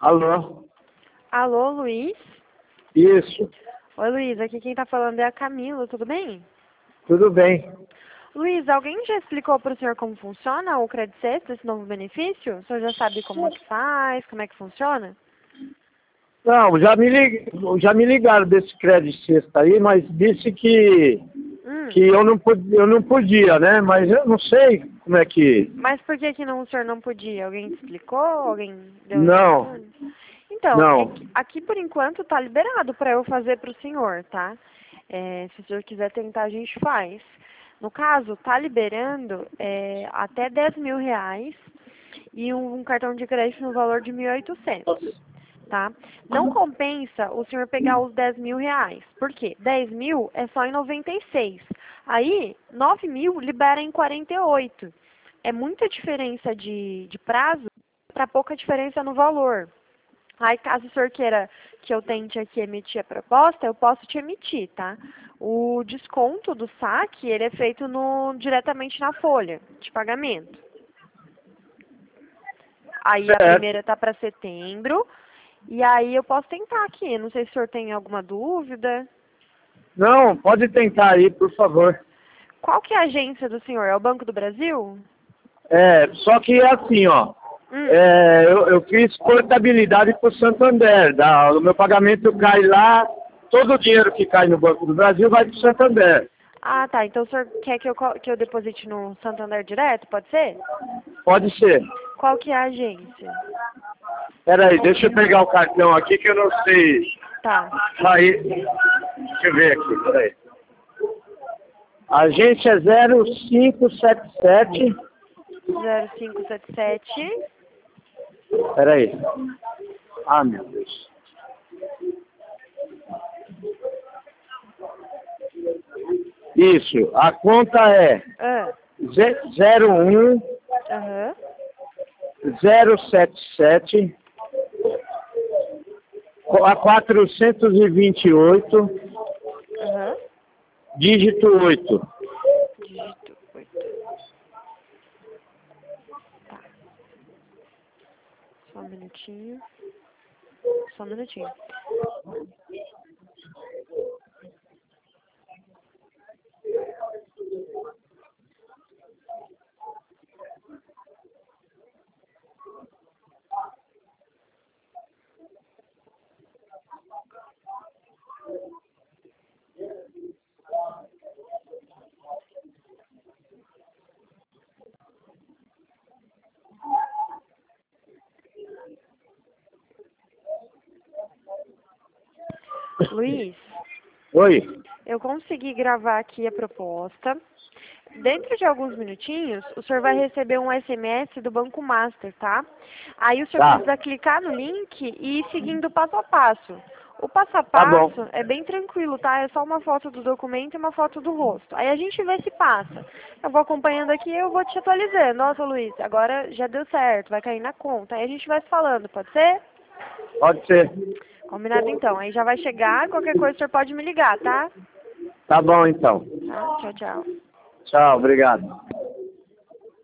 Alô? Alô, Luiz? Isso, Oi, Luiz, aqui quem tá falando é a Camila, tudo bem? tudo bem. Luiz, alguém já explicou para o senhor como funciona o Credit Sexta, esse novo benefício? O senhor já sabe como que faz, como é que funciona? Não, já me ligaram desse crédito sexta aí, mas disse que eu não podia, né? Mas eu não sei como é que... Mas por que que não, o senhor não podia? Alguém te explicou? Alguém deu Não, informações? Então, é não. que aqui por enquanto tá liberado para eu fazer para o senhor, tá? Se o senhor quiser tentar, a gente faz. No caso, tá liberando até R$ 10.000 e um cartão de crédito no valor de 1.800, tá? Não compensa o senhor pegar os R$ 10.000. Por quê? 10.000 é só em 96. Aí, 9.000 libera em 48. É muita diferença de prazo para pouca diferença no valor. Aí, caso o senhor queira que eu tente aqui emitir a proposta, eu posso te emitir, tá? O desconto do saque, ele é feito diretamente na folha de pagamento. Aí a Certo. primeira tá para setembro, e aí eu posso tentar aqui. Não sei se o senhor tem alguma dúvida. Não, pode tentar aí, por favor. Qual que é a agência do senhor? É o Banco do Brasil? Só que é assim, ó. Hum. Eu fiz portabilidade para o Santander. O meu pagamento cai lá, todo o dinheiro que cai no Banco do Brasil vai para o Santander. Ah, tá. Então o senhor quer que eu deposite no Santander direto? Pode ser? Pode ser. Qual que é a agência? Peraí, deixa eu pegar o cartão aqui que eu não sei. Tá. Aí, deixa eu ver aqui, peraí. A agência é 0577. 0577. Peraí. Ah, meu Deus. Isso, a conta é Ah. 01 Aham. 077 a 428, Aham. dígito 8. Dígito 8. Tá. Só um minutinho. Só um minutinho. Luiz, Oi? eu consegui gravar aqui a proposta. Dentro de alguns minutinhos, o senhor vai receber um SMS do Banco Master, tá? Aí o senhor Tá, precisa clicar no link e ir seguindo passo a passo. O passo a tá bom. passo é bem tranquilo, tá? É só uma foto do documento e uma foto do rosto. Aí a gente vê se passa. Eu vou acompanhando aqui e eu vou te atualizando. Nossa, Luiz, agora já deu certo, vai cair na conta. Aí a gente vai se falando, pode ser? Pode ser. Combinado então. Aí já vai chegar, qualquer coisa o senhor pode me ligar, tá? Tá bom então. Tá? Tchau, tchau. Tchau, obrigado.